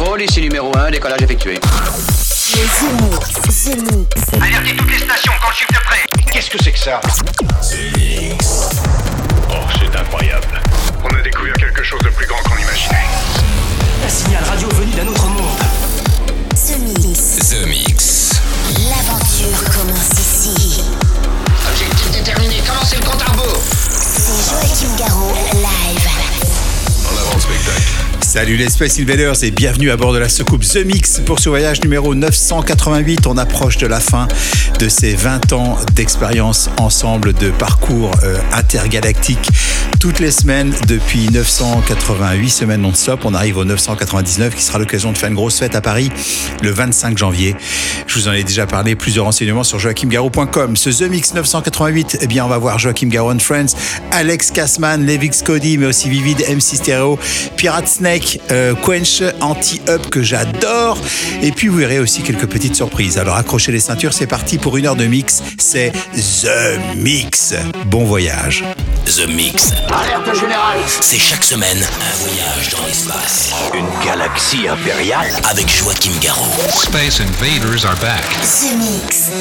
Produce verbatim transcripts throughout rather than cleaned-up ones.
contrôle, ici numéro un, décollage effectué. The Mix, The Mix. Alertez toutes les stations quand le shift est prêt. Qu'est-ce que c'est que ça? The Mix. Oh, c'est incroyable. On a découvert quelque chose de plus grand qu'on imaginait. Un signal radio venu d'un autre monde. The Mix. The Mix. L'aventure commence ici. Objectif déterminé, commencez le compte à rebours. C'est Joachim Garraud, live. En avant le spectacle. Salut les Space Invaders et bienvenue à bord de la soucoupe The Mix pour ce voyage numéro neuf cent quatre-vingt-huit. On approche de la fin de ces vingt ans d'expérience ensemble, de parcours euh, intergalactique. Toutes les semaines, depuis neuf cent quatre-vingt-huit semaines non-stop, on arrive au neuf cent quatre-vingt-dix-neuf qui sera l'occasion de faire une grosse fête à Paris le vingt-cinq janvier. Je vous en ai déjà parlé, plusieurs renseignements sur joachim garraud point com. Ce The Mix neuf cent quatre-vingt-huit, eh bien on va voir Joachim Garraud and Friends, Alex Kassman, Levix Cody, mais aussi Vivid, M C Stereo, Pirate Snake, Euh, Quench, Anti-Up que j'adore, et puis vous verrez aussi quelques petites surprises. Alors accrochez les ceintures, c'est parti pour une heure de mix, c'est The Mix. Bon voyage. The Mix. Alerte générale. C'est chaque semaine un voyage dans l'espace. Une galaxie impériale. Avec Joachim Garraud. Space Invaders are back. The Mix.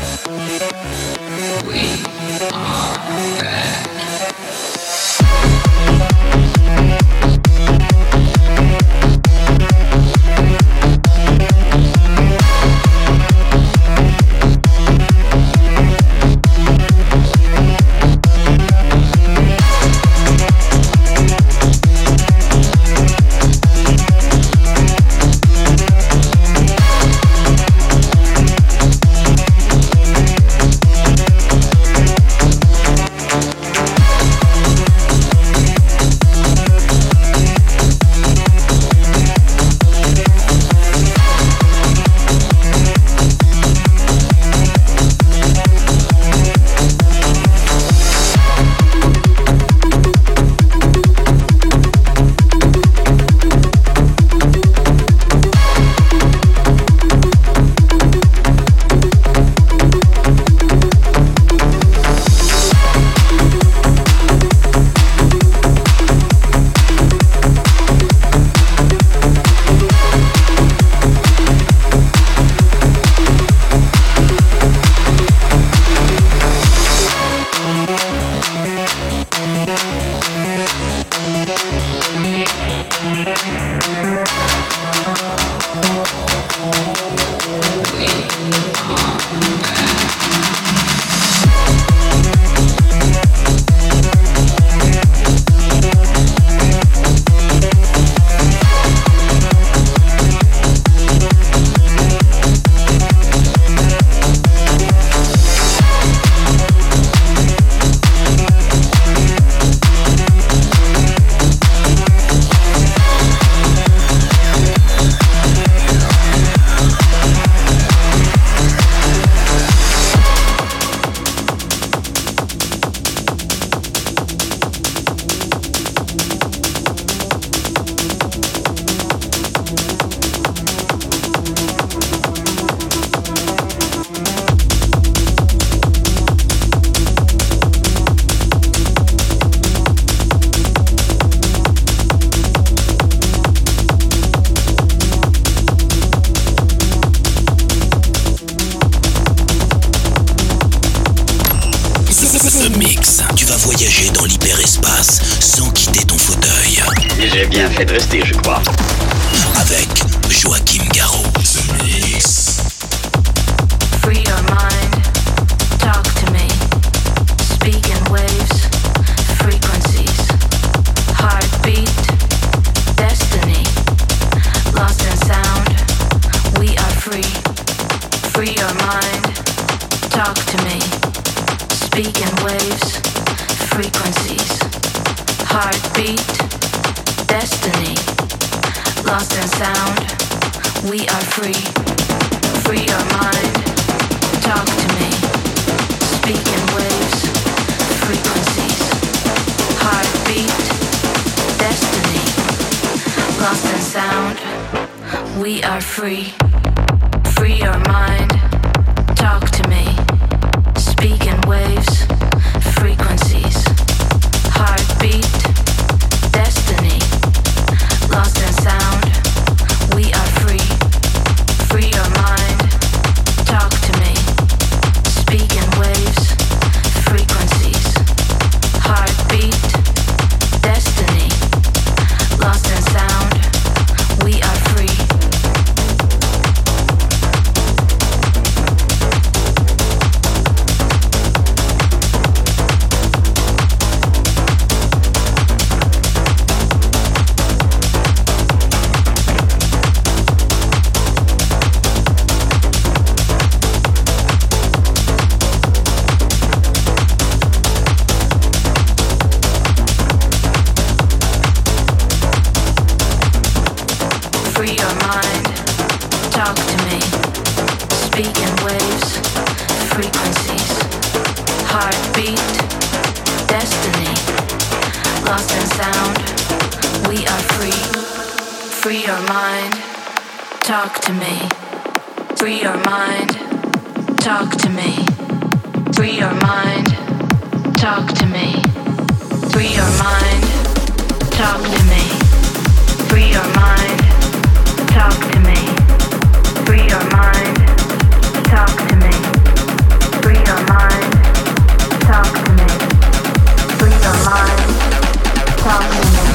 The Mix. Tu vas voyager dans l'hyperespace sans quitter ton fauteuil. J'ai bien fait de rester, je crois. Avec Joachim Garraud. The Mix. Free your mind, talk to me. Speak in waves, frequencies. Heartbeat, destiny. Lost in sound, we are free. Free your mind, talk to me. Speak in waves, frequencies. Heartbeat, destiny. Lost in sound, we are free. Free your mind, talk to me. Speak in waves, frequencies. Heartbeat, destiny. Lost in sound, we are free. Free your mind, talk to me. Speak in waves, frequencies. Heartbeat, destiny. Lost in sound, we are Free your mind, talk to me. Speak in waves, frequencies, heartbeat, destiny. Lost in sound, we are free. Free your mind, talk to me. Free your mind, talk to me. Free your mind, talk to me. Free your mind, talk to me. Free your mind, talk to me. Free your mind, talk to me. Free your mind, talk to me. Free your mind, talk to me.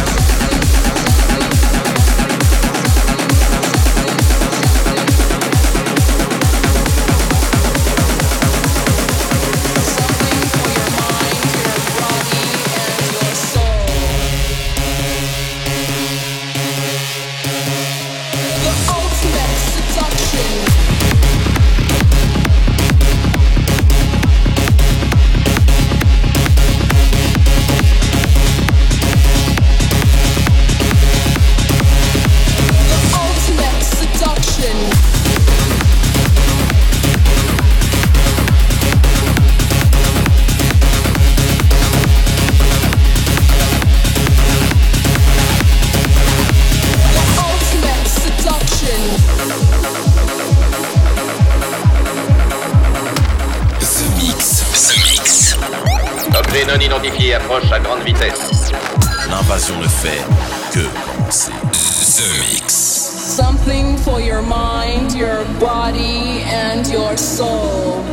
Non identifié approche à grande vitesse. L'invasion ne fait que commencer. The Mix. Something for your mind, your body, and your soul.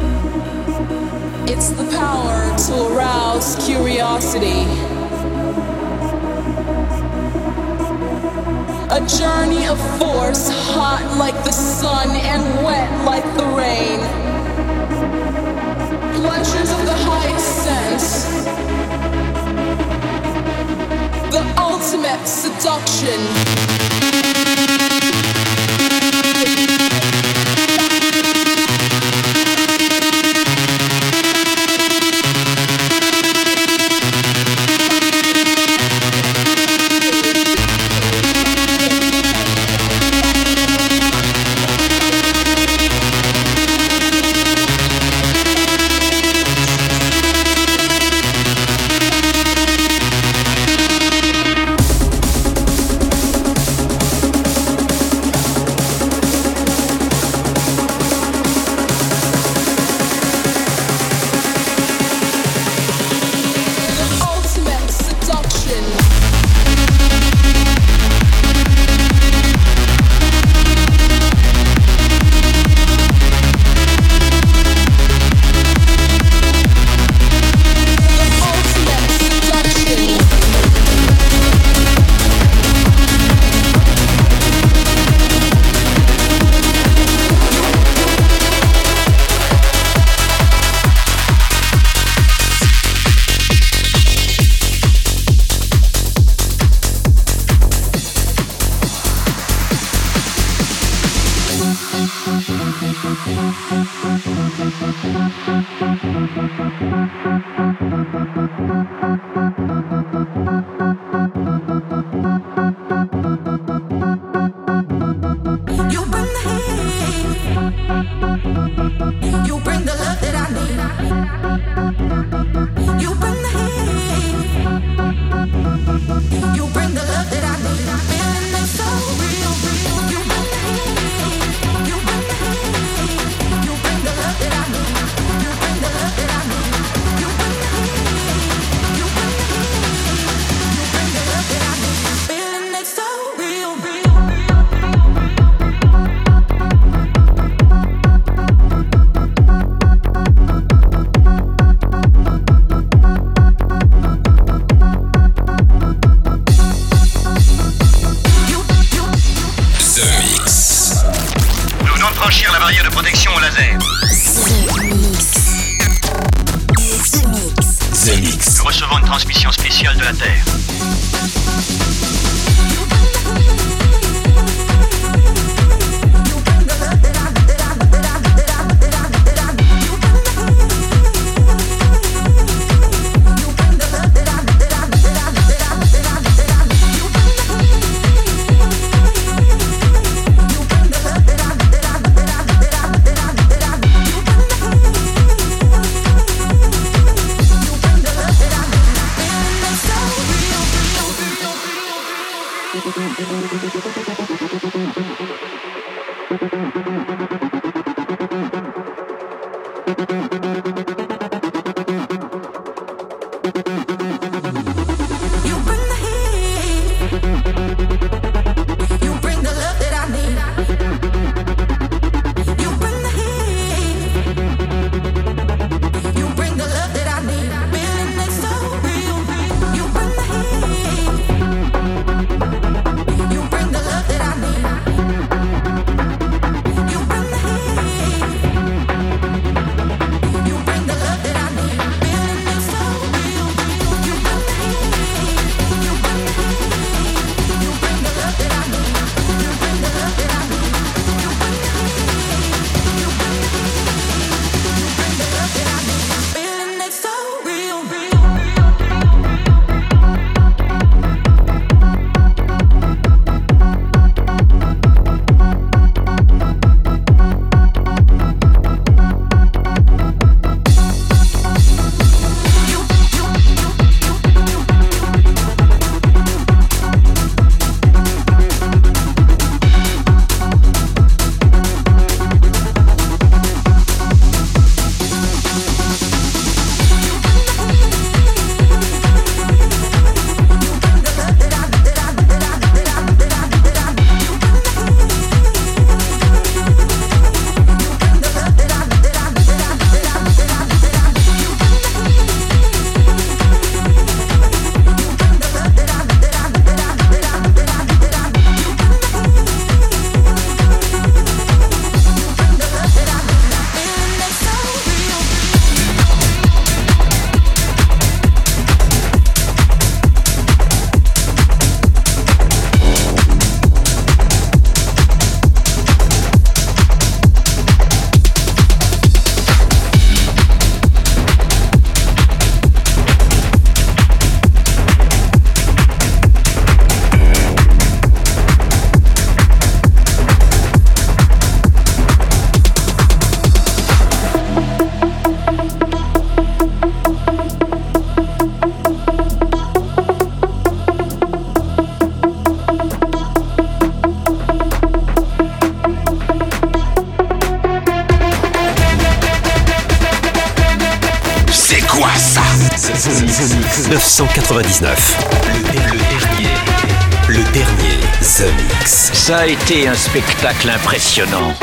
It's the power to arouse curiosity. A journey of force, hot like the sun and wet like the rain. Pleasures of the highest sense. The ultimate seduction. neuf cent quatre-vingt-dix-neuf. Le, le dernier. Le dernier The Mix. Ça a été un spectacle impressionnant.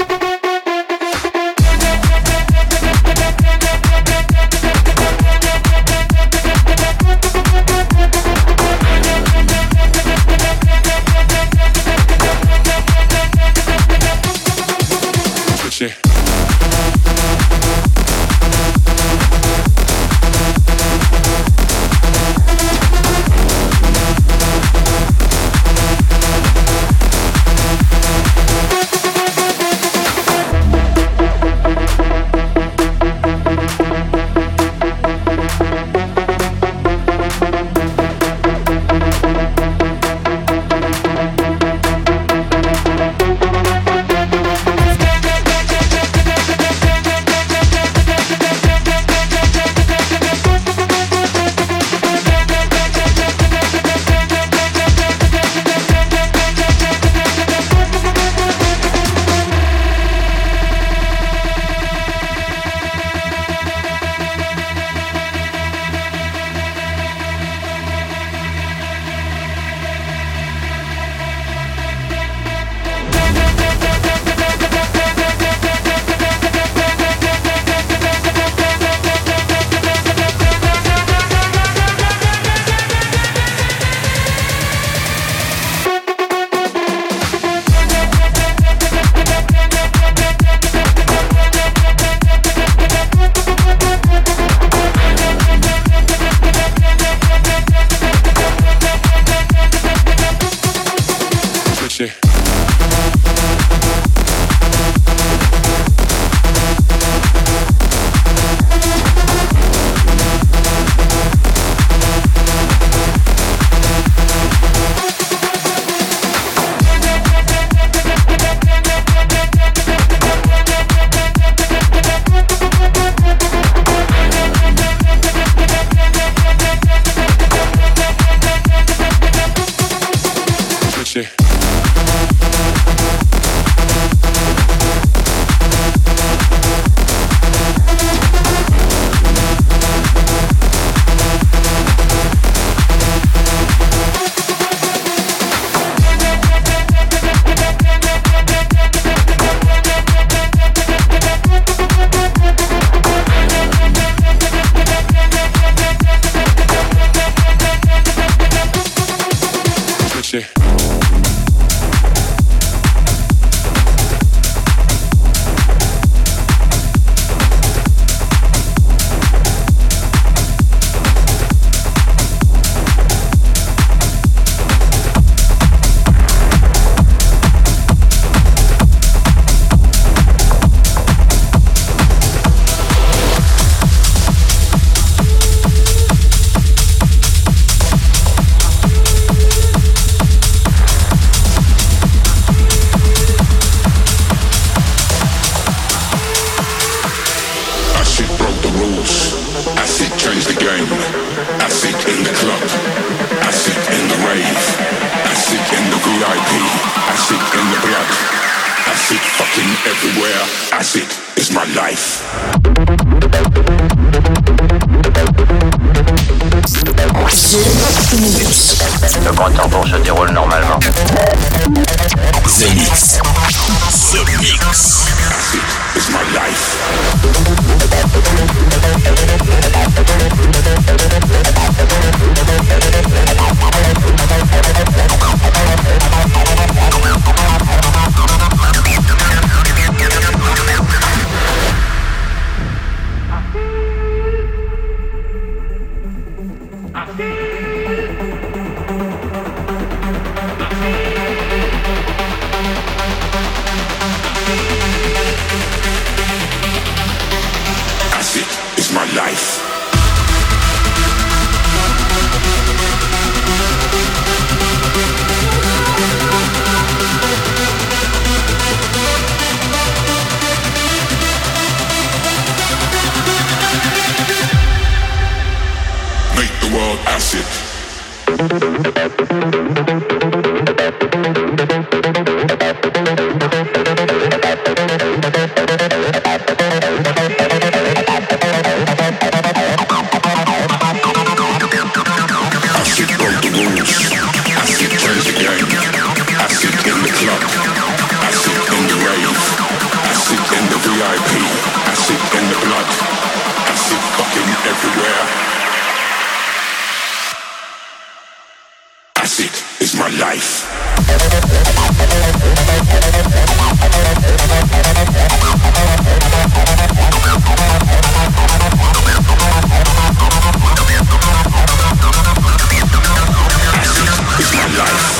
I P. Acid in the blood. Acid fucking everywhere. Acid is my life. Le grand tambour se déroule normalement. The Mix. The Mix. Acid is my life. Acid is my life. Make the world acid. Acid broke the rules. Acid changed the game. Acid in the club. Acid in the rave. Acid in the V I P. Acid in the blood. Acid fucking everywhere. Acid is my life. Acid is my life.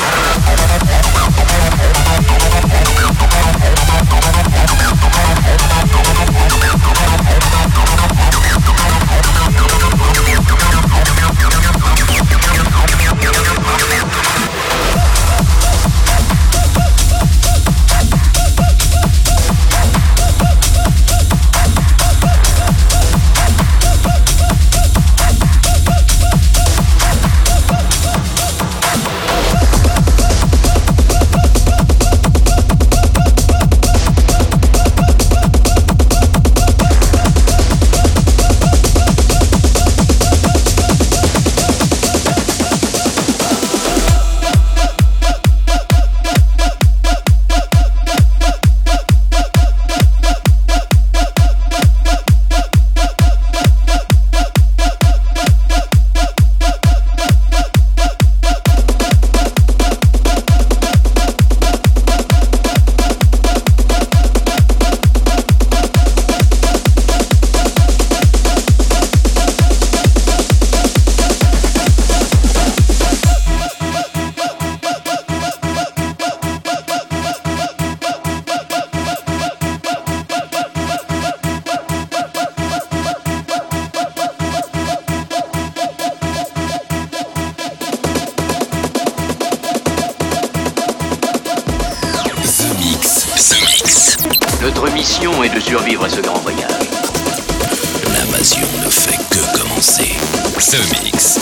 Notre mission est de survivre à ce grand voyage. L'invasion ne fait que commencer. The Mix.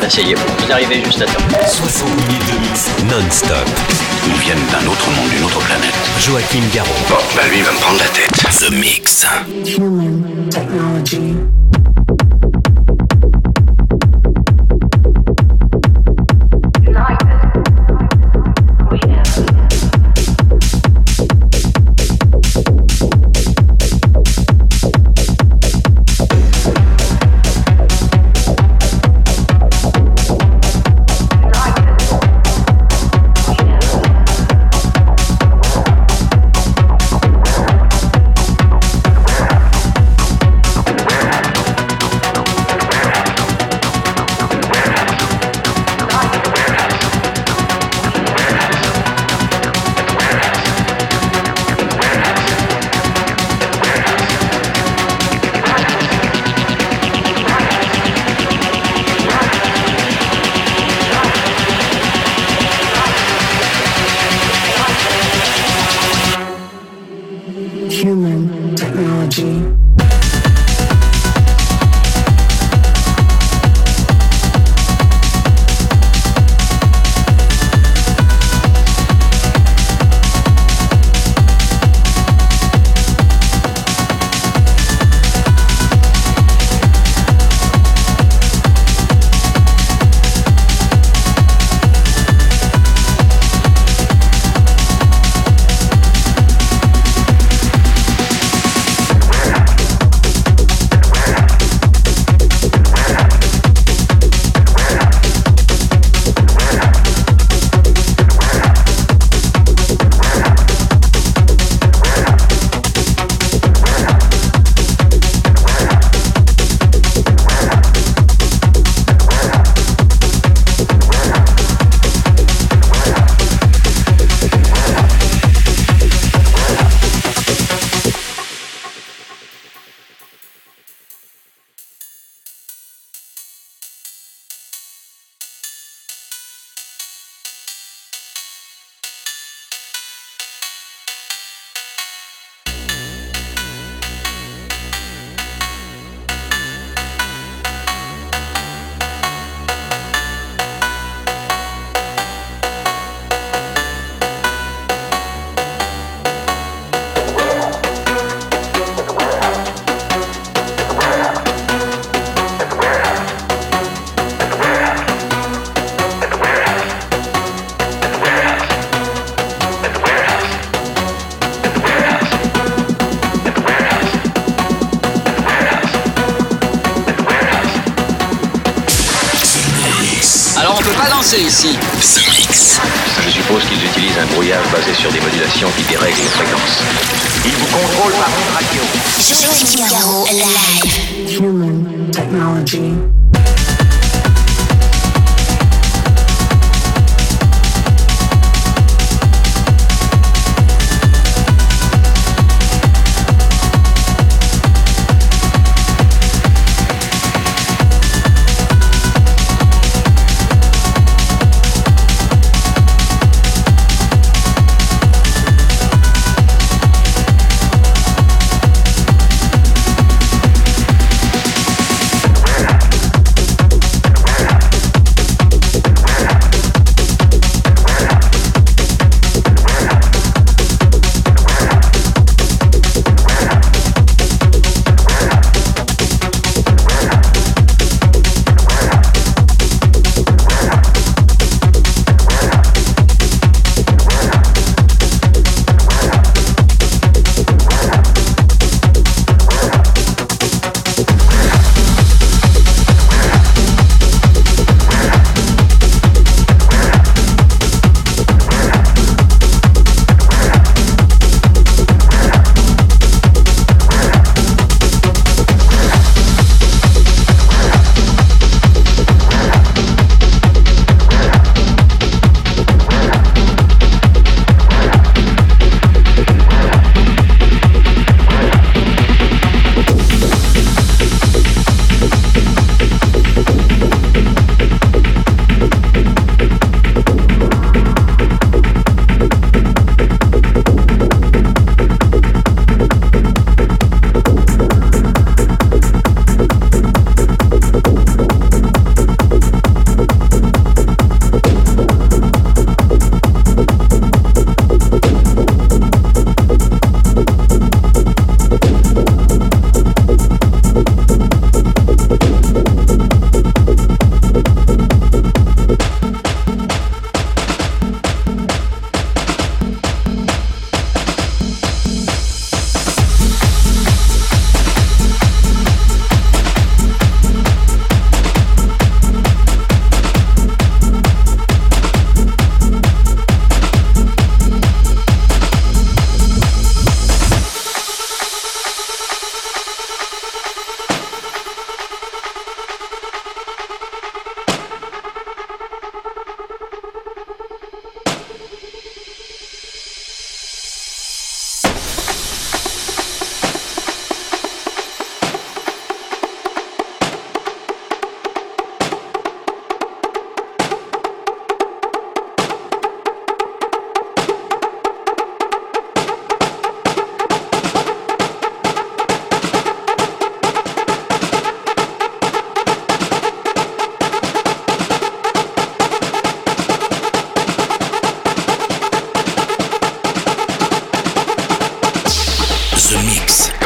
Asseyez-vous, vous arrivez juste à temps. soixante minutes de mix non-stop. Ils viennent d'un autre monde, d'une autre planète. Joachim Garraud. Bon, bah lui, il va me prendre la tête. The Mix. Human technology. Human technology. Ici. The Mix. Je suppose qu'ils utilisent un brouillage basé sur des modulations qui dérèglent les fréquences. Ils vous contrôlent par une radio. Joachim Garraud live. Human technology.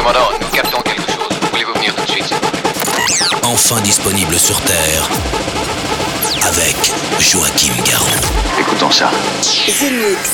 Commandant, nous captons quelque chose. Voulez-vous venir tout de suite? Enfin disponible sur Terre, avec Joachim Garraud. Écoutons ça. The Mix.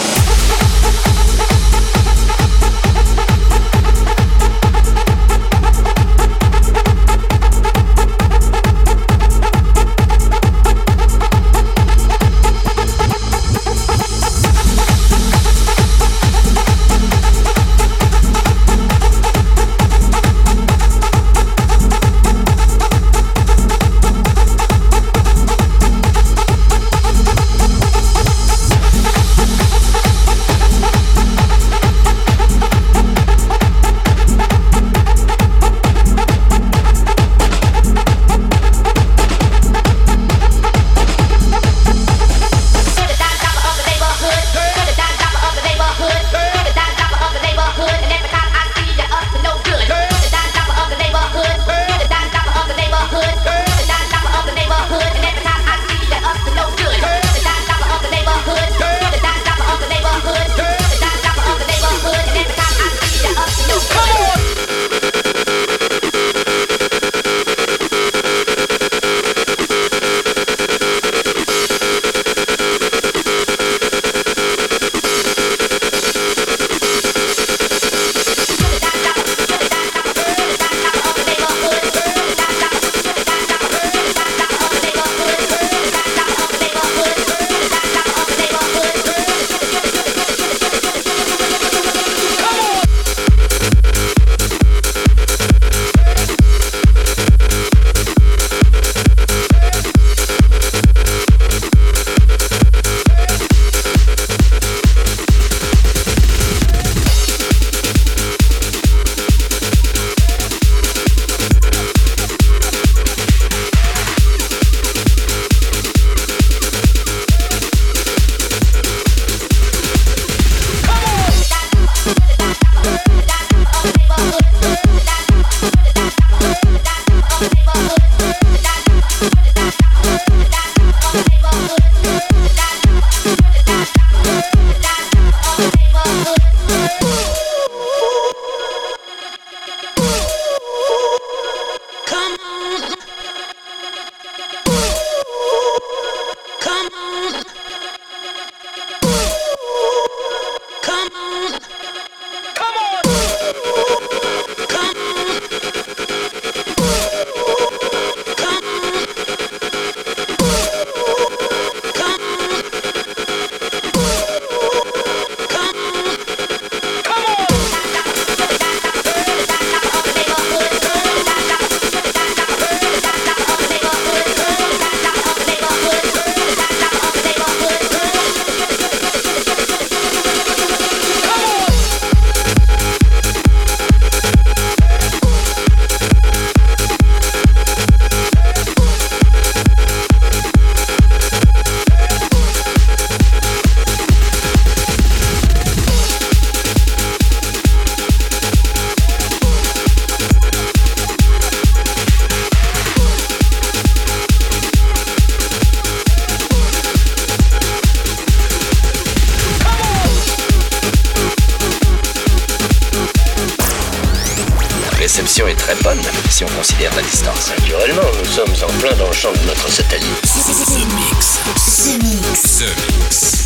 réception est très bonne si on considère la distance. Naturellement, nous sommes en plein dans le champ de notre satellite. The Mix. The Mix. The Mix.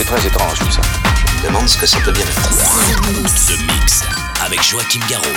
très étrange tout ça. Je me demande ce que ça peut bien faire. The Mix avec Joachim Garraud.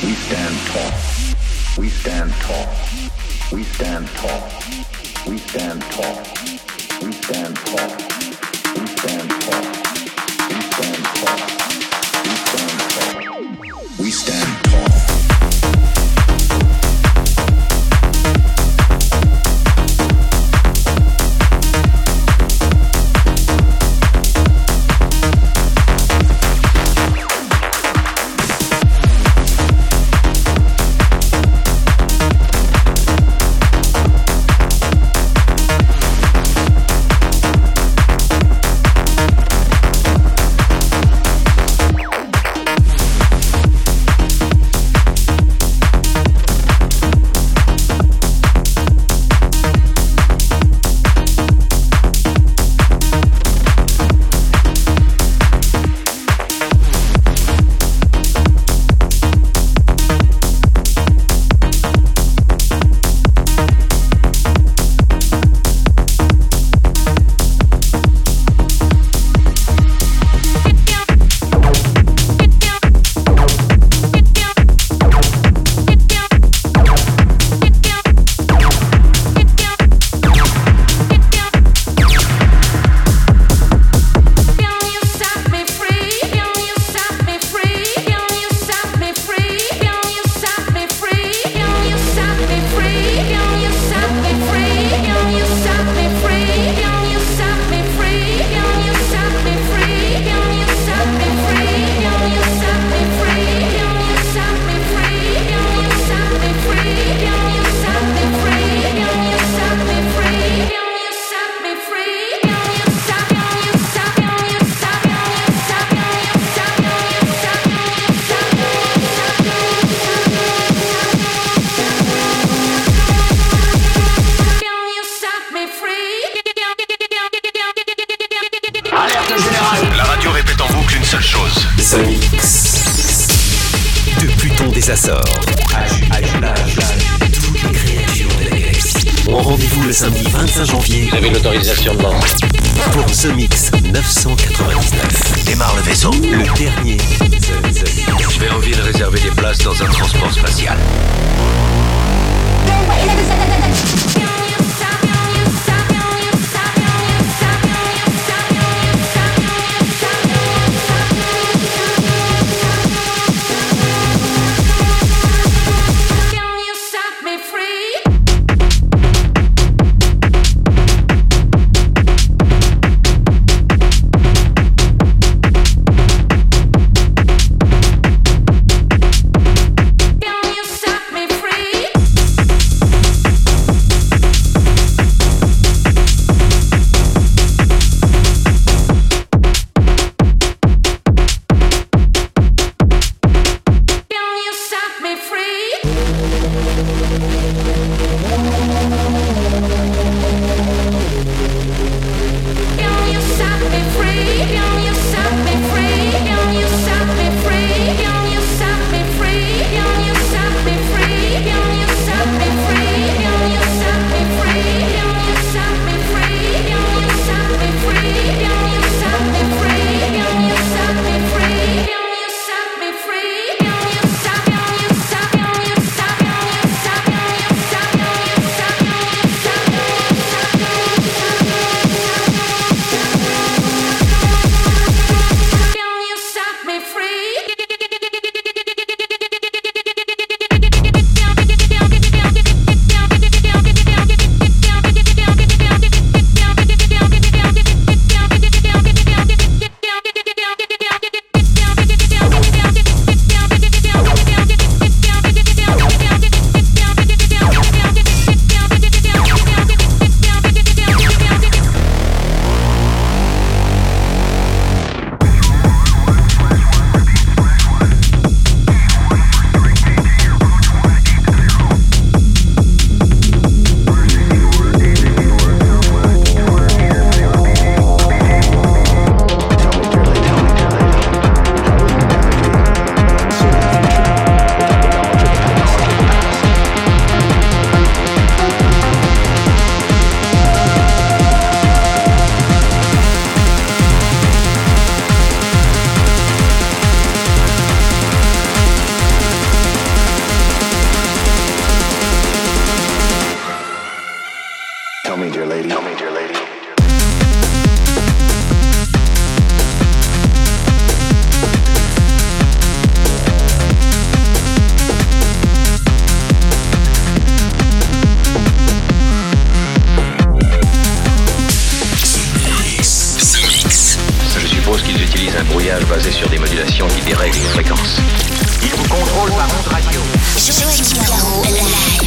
We stand tall. We stand tall. We stand tall. We stand tall. We stand tall. We stand tall. We stand tall. We stand tall. We stand tall. Vous avez l'autorisation de lancer. Pour The Mix neuf cent quatre-vingt-dix-neuf. Démarre le vaisseau. Le dernier. J'ai envie de réserver des places dans un transport spatial. un brouillage basé sur des modulations qui dérèglent les fréquences. Il vous contrôle par onde radio. Joachim Garraud, live.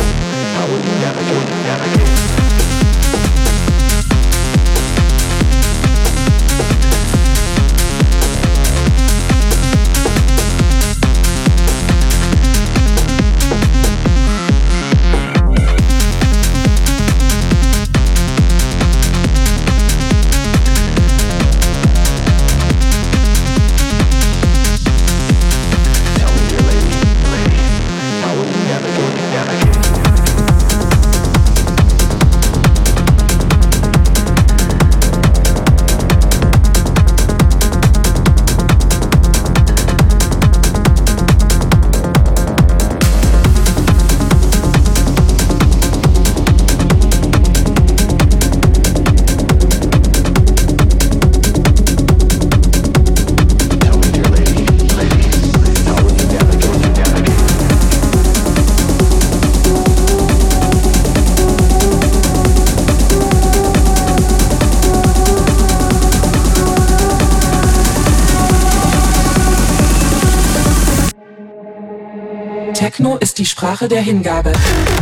Techno ist die Sprache der Hingabe.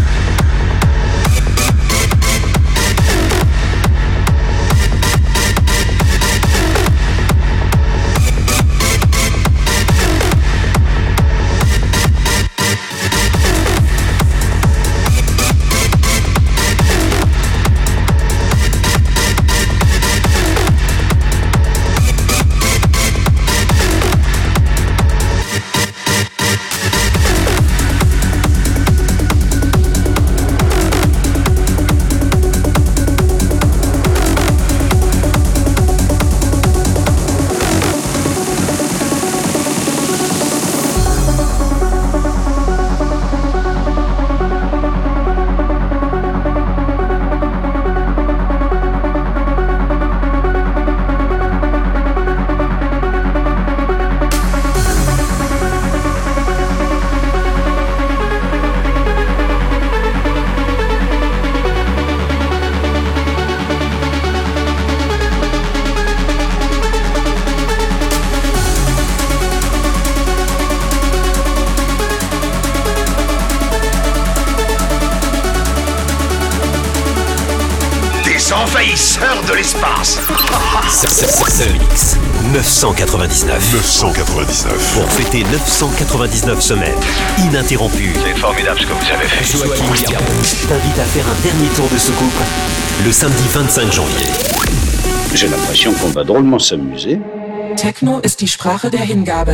Envahisseurs de l'espace. Ce mix neuf cent quatre-vingt-dix-neuf. neuf cent quatre-vingt-dix-neuf. Pour fêter neuf cent quatre-vingt-dix-neuf semaines ininterrompues. C'est formidable ce que vous avez fait. Joachim Garraud t'invite à faire un dernier tour de soucoupe le samedi vingt-cinq janvier. J'ai l'impression qu'on va drôlement s'amuser. Techno ist die Sprache der Hingabe.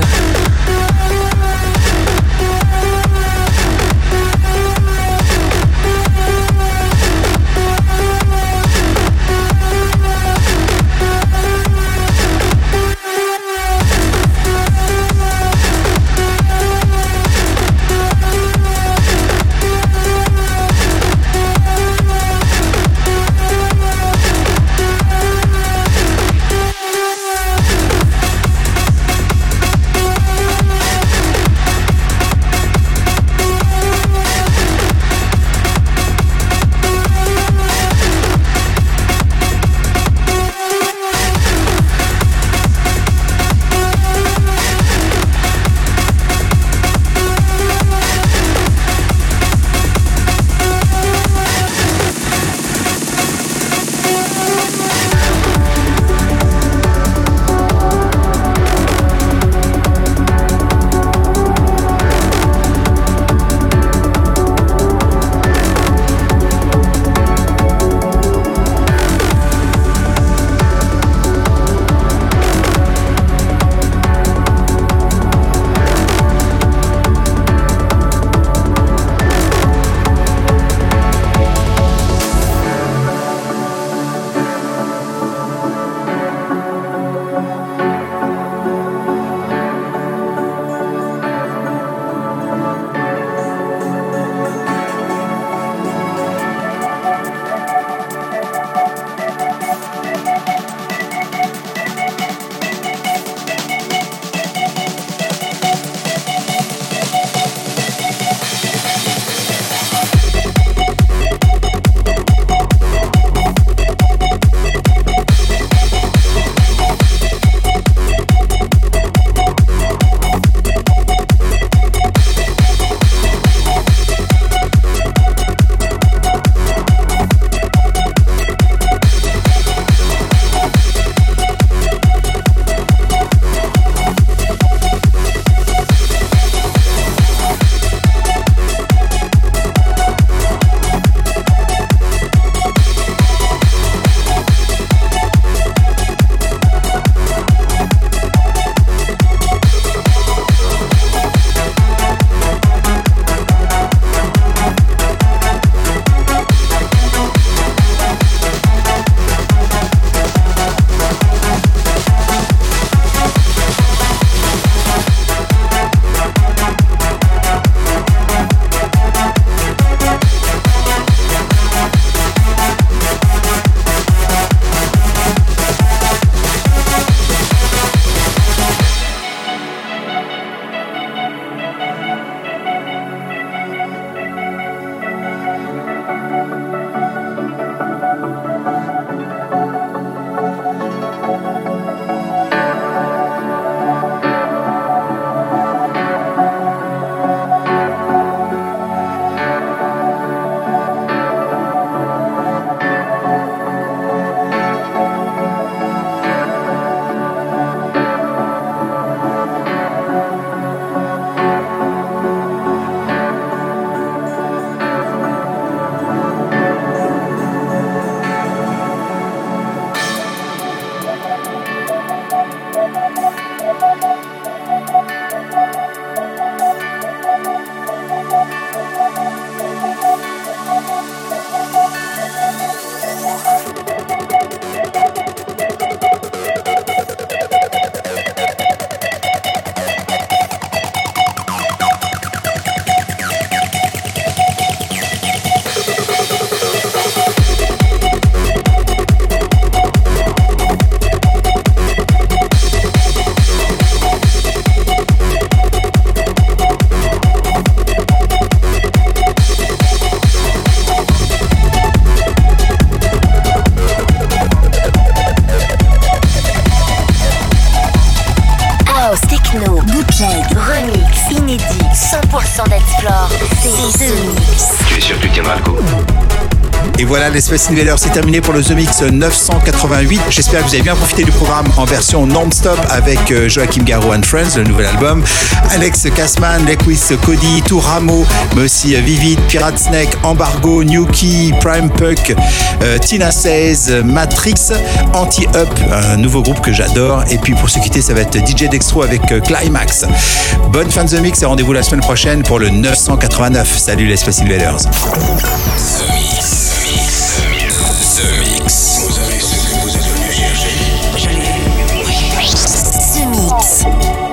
Et voilà, les Space Invaders, c'est terminé pour le The Mix neuf cent quatre-vingt-huit. J'espère que vous avez bien profité du programme en version non-stop avec euh, Joachim Garraud and Friends, le nouvel album, Alex Kassman, Lewis Cody, Touramo, mais aussi euh, Vivid, Pirate Snake, Embargo, Newkey, Prime Puck, euh, Tina seize, Matrix, Anti-Up, un nouveau groupe que j'adore. Et puis pour se quitter, ça va être D J Dextro avec euh, Climax. Bonne fin de The Mix et rendez-vous la semaine prochaine pour le neuf cent quatre-vingt-neuf. Salut les Space Invaders. The Mix, The Mix, The Mix. Vous avez ce que vous êtes venu chercher. Je l'ai. Oui. The Mix.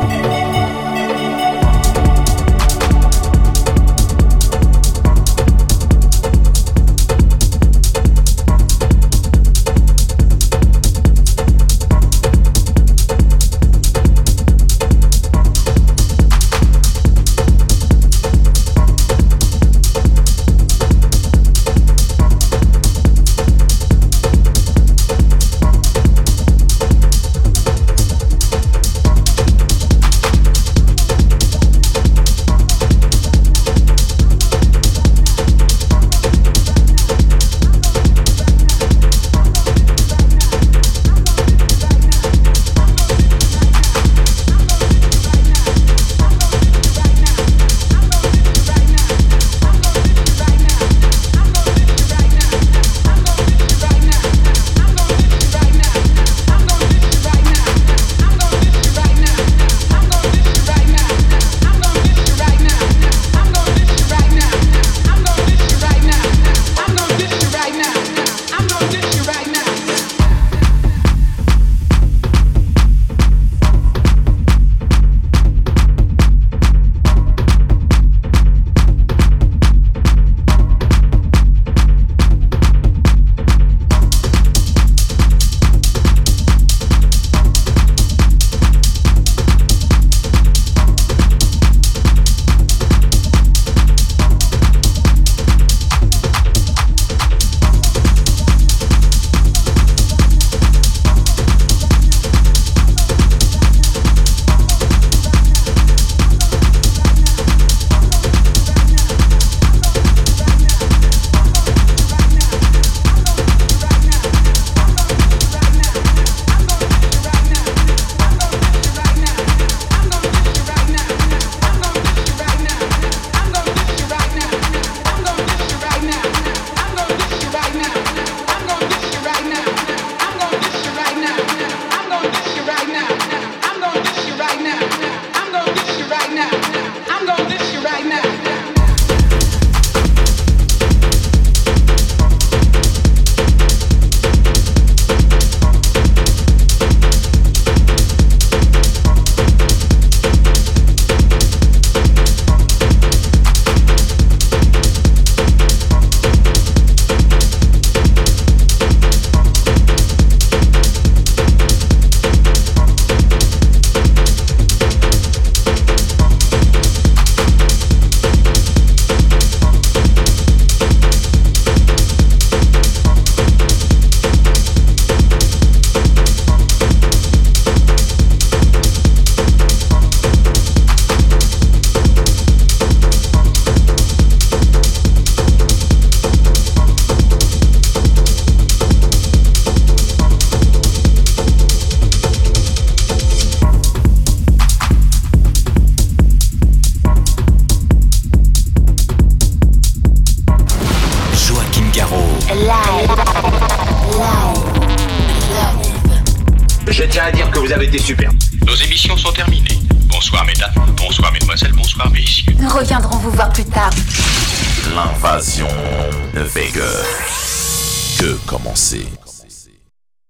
Je tiens à dire que vous avez été super. Nos émissions sont terminées. Bonsoir mesdames, bonsoir mesdemoiselles, bonsoir messieurs. Nous reviendrons vous voir plus tard. L'invasion ne fait que... que commencer.